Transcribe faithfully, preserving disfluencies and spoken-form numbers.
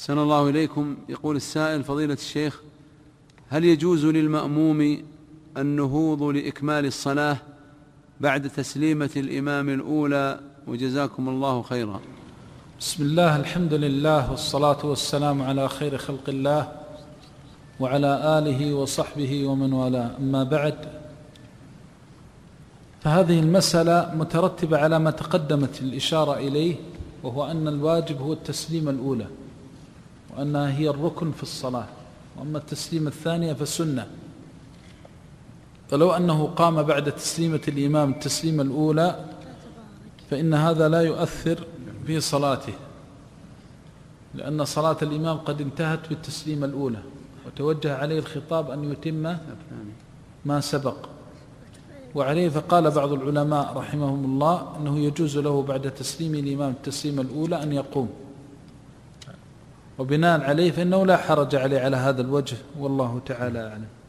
أحسن الله إليكم. يقول السائل: فضيلة الشيخ، هل يجوز للمأموم النهوض لإكمال الصلاة بعد تسليمة الإمام الأولى؟ وجزاكم الله خيرا. بسم الله، الحمد لله، والصلاة والسلام على خير خلق الله وعلى آله وصحبه ومن والاه، أما بعد، فهذه المسألة مترتبة على ما تقدمت الإشارة إليه، وهو أن الواجب هو التسليمة الأولى، وأنها هي الركن في الصلاة، وأما التسليمة الثانية فسنة. فلو أنه قام بعد تسليمة الإمام التسليمة الأولى فإن هذا لا يؤثر في صلاته، لأن صلاة الإمام قد انتهت بالتسليمة الأولى، وتوجه عليه الخطاب أن يتم ما سبق. وعليه فقال بعض العلماء رحمهم الله أنه يجوز له بعد تسليم الإمام التسليمة الأولى أن يقوم، وبناء عليه فإنه لا حرج عليه على هذا الوجه، والله تعالى أعلم.